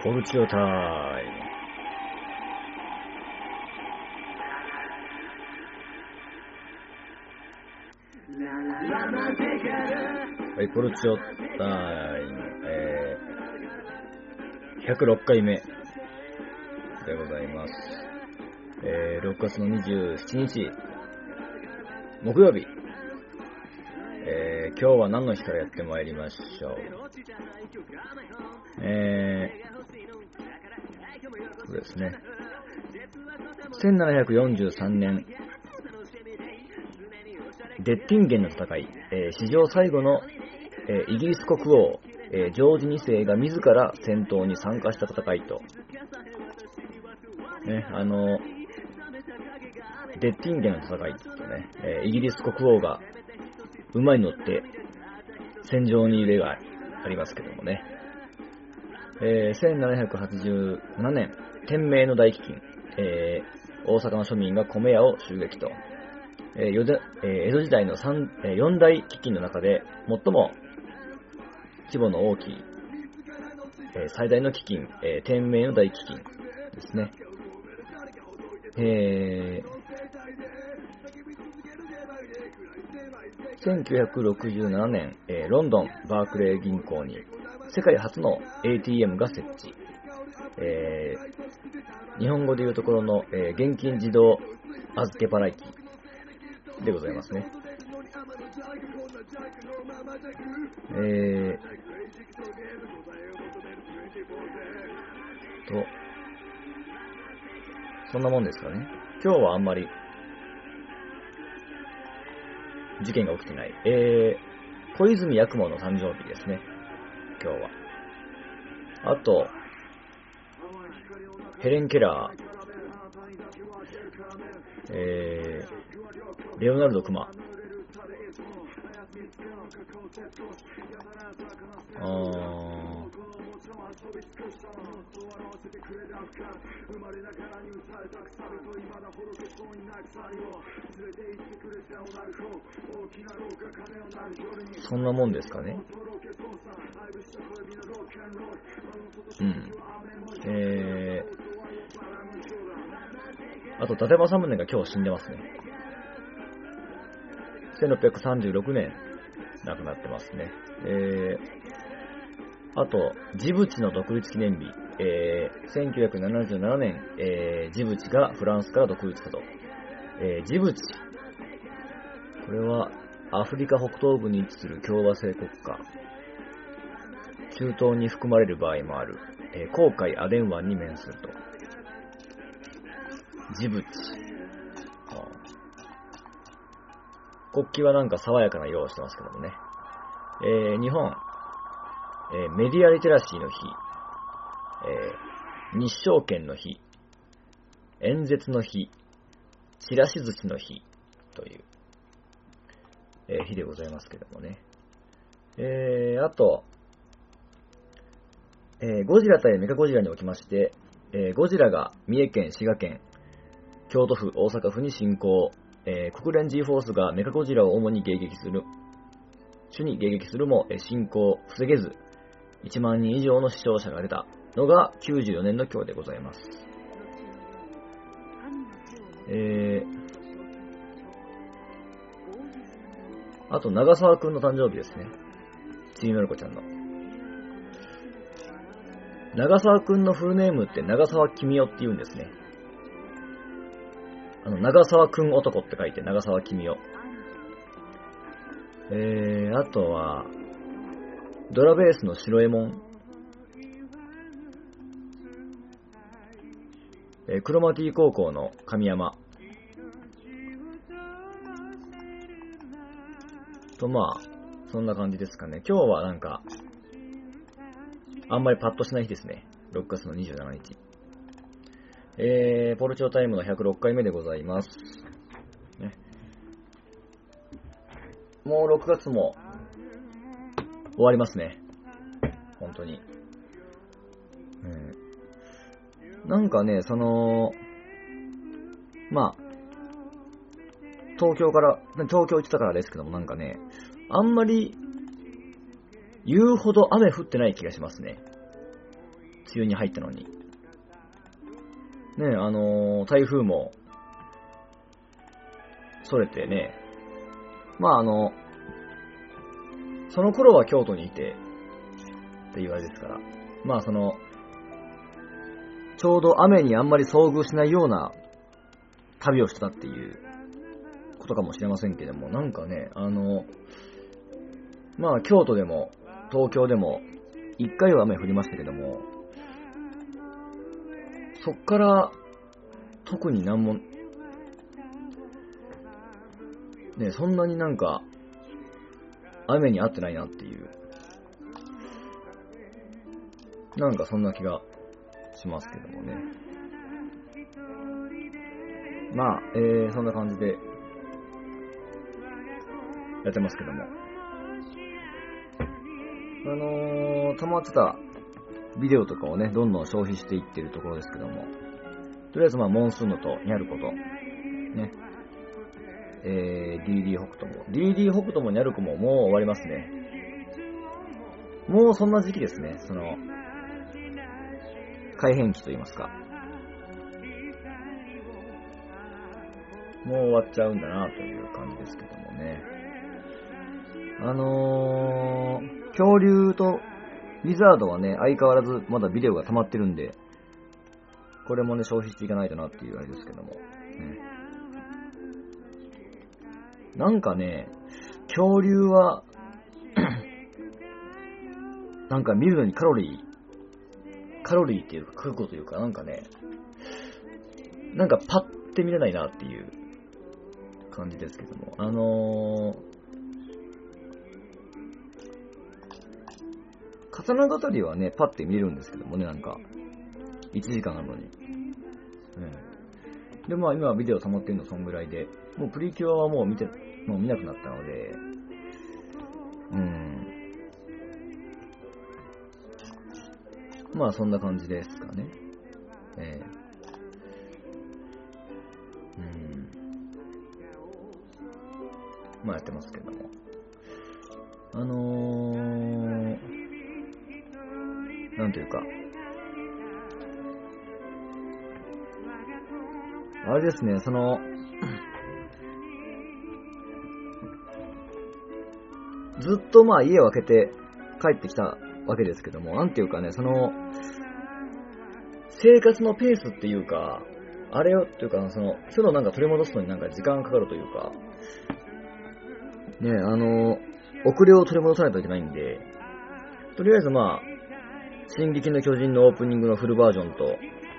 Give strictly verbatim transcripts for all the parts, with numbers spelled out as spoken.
ポルチオタイム。はい、ポルチオタイム、えー、ひゃくろっかいめでございます。えー、ろくがつのにじゅうしちにち、木曜日。えー、今日は何の日からやってまいりましょう。えー、そうですね。せんななひゃくよんじゅうさんねん、デッティンゲンの戦い、えー、史上最後の、えー、イギリス国王、えー、ジョージにせいが自ら戦闘に参加した戦いと、ね、あの、デッティンゲンの戦いとね、えー、イギリス国王が馬に乗って戦場にいる絵がありますけどもね、えー、せんななひゃくはちじゅうななねん、天明の大飢饉、えー、大阪の庶民が米屋を襲撃と、えーでえー、江戸時代のよん大飢饉の中で最も規模の大きい、えー、最大の飢饉、えー、天明の大飢饉ですね。えー、せんきゅうひゃくろくじゅうななねん、えー、ロンドンバークレー銀行に世界初の エーティーエム が設置、えー、日本語でいうところの、えー、現金自動預け払い機でございますね。えーと、そんなもんですかね。今日はあんまり事件が起きてない。えー、小泉八雲の誕生日ですね。今日は。あと、ヘレン・ケラー、えー、レオナルド・クマ、あー、そんなもんですかね。うん。えー、あと、伊達政宗が今日死んでますね。せんろっぴゃくさんじゅうろくねん亡くなってますね。えー、あと、ジブチの独立記念日、えー、せんきゅうひゃくななじゅうななねん、えー、ジブチがフランスから独立したと。えー、ジブチ、これはアフリカ北東部に位置する共和制国家、中東に含まれる場合もある、えー、紅海アデン湾に面すると。ジブチ、国旗はなんか爽やかな色をしてますけどもね。えー、日本、えー、メディアリテラシーの日、えー、日照権の日、演説の日、ちらし寿司の日という、えー、日でございますけどもね。えー、あと、えー、ゴジラ対メカゴジラにおきまして、えー、ゴジラが三重県、滋賀県、京都府、大阪府に侵攻、えー、国連 G フォースがメカゴジラを主に迎撃する、主に迎撃するも、えー、侵攻を防げず、いちまんにん以上の死傷者が出たのがきゅうじゅうよねんの今日でございます。えー、あと、長澤くんの誕生日ですね。ちびまる子ちゃんの。長澤くんのフルネームって長澤君代って言うんですね。あの、長澤くん男って書いて長澤君代。えー、あとは、ドラベースの白エモン。えー、クロマティ高校の神山。と、まあ、そんな感じですかね。今日はなんか、あんまりパッとしない日ですね。ろくがつのにじゅうしちにち。えー、ポルチオタイムのひゃくろっかいめでございます。ね、もうろくがつも終わりますね。本当に。うん、なんかね、その、まあ、東京から、東京行ってたからですけども、なんかね、あんまり言うほど雨降ってない気がしますね。 梅雨に入ったのに。ね、あのー、台風も、それてね、まああの、その頃は京都にいて、っていうあれですから、まあその、ちょうど雨にあんまり遭遇しないような旅をしてたっていうことかもしれませんけども、なんかね、あの、まあ京都でも東京でも一回は雨降りましたけども、そっから特になんも、ね、そんなになんか雨に合ってないなっていう、なんかそんな気がしますけどもね。まあ、えー、そんな感じでやってますけども、あのー、溜まってたビデオとかをね、どんどん消費していってるところですけども、とりあえずまあ、モンスーノとニャルコと、ね、えー、ディーディー 北斗も、ディーディー 北斗もニャルコももう終わりますね。もうそんな時期ですね、その、改変期と言いますか。もう終わっちゃうんだなという感じですけどもね。あのー、恐竜とウィザードはね、相変わらずまだビデオが溜まってるんで、これもね、消費していかないとなっていうあれですけども。ね、なんかね、恐竜は、なんか見るのにカロリー、カロリーっていうか、覚悟というか、なんかね、なんかパッて見れないなっていう感じですけども。あのー、刀語りはね、パッて見れるんですけどもね、なんか、いちじかんあるのに。うん。で、まあ今はビデオ溜まってるのそんぐらいで、もうプリキュアはもう見て、もう見なくなったので、うん。まあそんな感じですかね。ええー。うん。まあやってますけども。あのー、なんというか、あれですね、その、ずっとまあ家を空けて帰ってきたわけですけども、なんていうかね、その、生活のペースっていうか、あれをっていうか、その、そういうのをなんか取り戻すのになんか時間がかかるというか、ね、あの、遅れを取り戻さないといけないんで、とりあえずまあ、進撃の巨人のオープニングのフルバージョンと、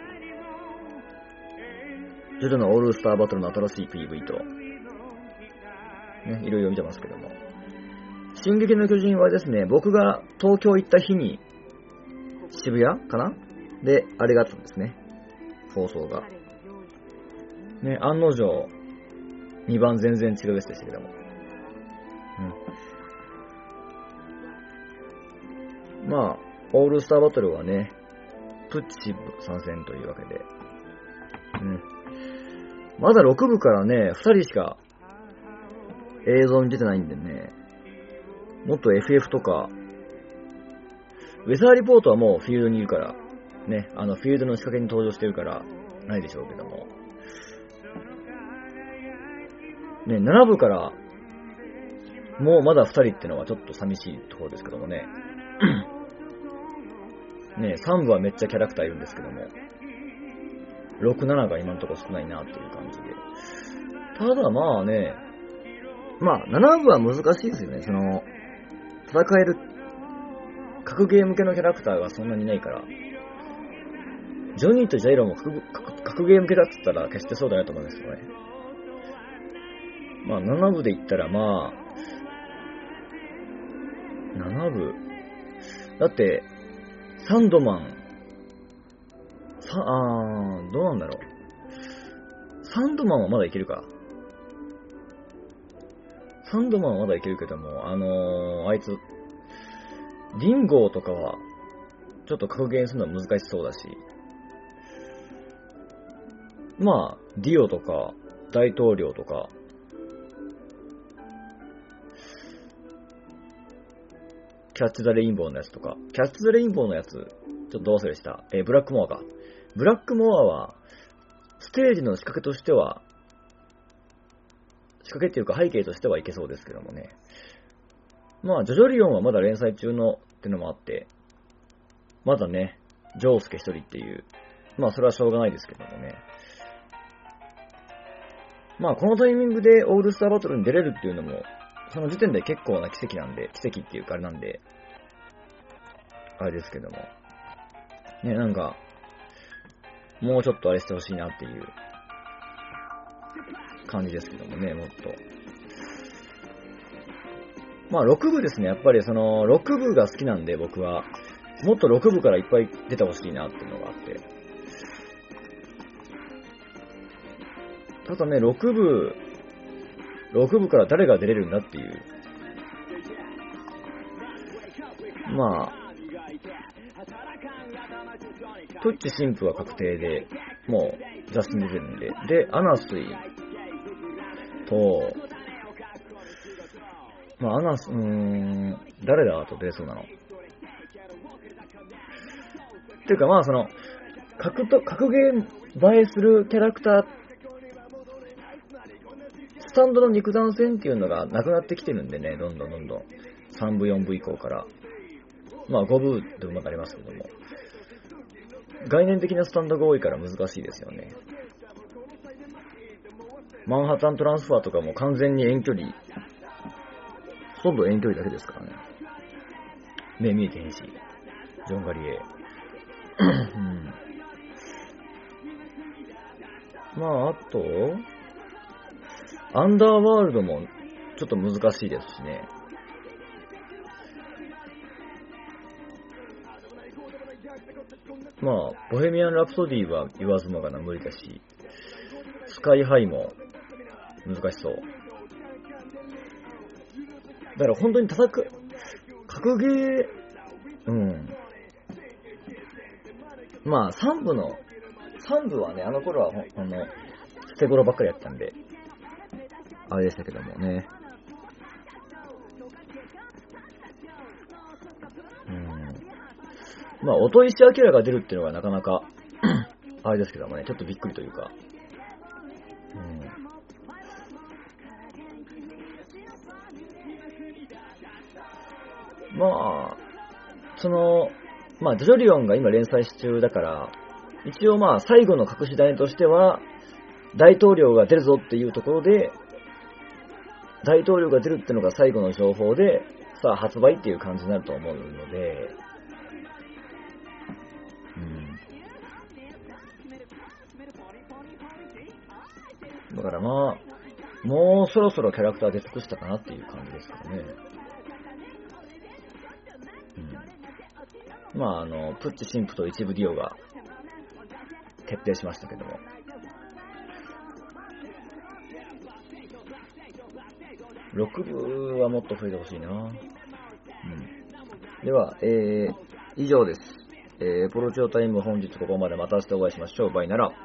ジョジョのオールスターバトルの新しい ピーブイ と、ね、いろいろ見てますけども。進撃の巨人はですね、僕が東京行った日に、渋谷かなで、あれがあったんですね。放送が。ね、案の定、にばん全然違うやつでしたけども。うん。まあ、オールスターバトルはね、プッチ参戦というわけで。うん。まだろく部からね、ふたりしか映像に出てないんでね、もっと エフエフ とか、ウェザーリポートはもうフィールドにいるから、ね、あのフィールドの仕掛けに登場してるから、ないでしょうけども。ね、なな部から、もうまだふたりってのはちょっと寂しいところですけどもね。ね、さん部はめっちゃキャラクターいるんですけども、ろく、ななが今のところ少ないなっていう感じで。ただまあね、まあなな部は難しいですよね。その、戦える、格ゲー向けのキャラクターがそんなにいないから。ジョニーとジャイロも格、格、格ゲー向けだって言ったら決してそうだなと思いますよね。まあなな部で言ったらまあ、なな部。だって、サンドマン、さ、あー、どうなんだろう。サンドマンはまだいけるか。サンドマンはまだいけるけども、あのー、あいつ、リンゴとかは、ちょっと格ゲーするのは難しそうだし、まあ、ディオとか、大統領とか、キャッチ・ザ・レインボーのやつとか、キャッチ・ザ・レインボーのやつ、 ちょっとどう忘れした。えー、ブラックモアか。ブラックモアは、ステージの仕掛けとしては、仕掛けっていうか背景としてはいけそうですけどもね。まあ、ジョジョリオンはまだ連載中のってのもあって、まだね、ジョウスケ一人っていう、まあそれはしょうがないですけどもね。まあこのタイミングでオールスターバトルに出れるっていうのも、その時点で結構な奇跡なんで、奇跡っていうかあれなんで、あれですけども。ね、なんか、もうちょっとあれしてほしいなっていう感じですけどもね、もっと。まあろく部ですね、やっぱりそのろく部が好きなんで僕は、もっとろく部からいっぱい出てほしいなっていうのがあって。ただね、ろく部、ろく部から誰が出れるんだっていう。まあ、プッチ神父は確定で、もう雑誌に出てるんで。で、アナスイと、まあ、アナス、うーん、誰だと出そうなの。っていうかまあその、格と、格ゲー映えするキャラクター、スタンドの肉弾戦っていうのがなくなってきてるんでね、どんどんどんどん。さん部、よん部以降から。まあご部でうまくなりますけども。概念的なスタンドが多いから難しいですよね。マンハッタントランスファーとかも完全に遠距離、ほとんど遠距離だけですからね。目見えてへんし。ジョン・ガリエ。うん、まあ、あと、アンダーワールドもちょっと難しいですしね。まあ、ボヘミアン・ラプソディは言わずもがな無理だし、スカイハイも難しそう。だから本当に叩く、格ゲー、うん。まあ、さん部の、さん部はね、あの頃は、あの、捨て頃ばっかりやったんで、あれでしたけどもね。うん。まあ、音石明が出るっていうのがなかなか、あれですけどもね、ちょっとびっくりというか。うん。まあ、その、まあ、ジョジョリオンが今連載中だから、一応まあ、最後の隠し種としては、大統領が出るぞっていうところで、大統領が出るってのが最後の情報で、さあ発売っていう感じになると思うので、うん。だからまあ、もうそろそろキャラクター出尽くしたかなっていう感じですからね。うん。まああの、プッチ神父と一部ディオが決定しましたけども。ろく部はもっと増えてほしいな。うん。では、えー、以上です。えー、ポロチオタイム本日ここまで。また明日お会いしましょう。バイなら。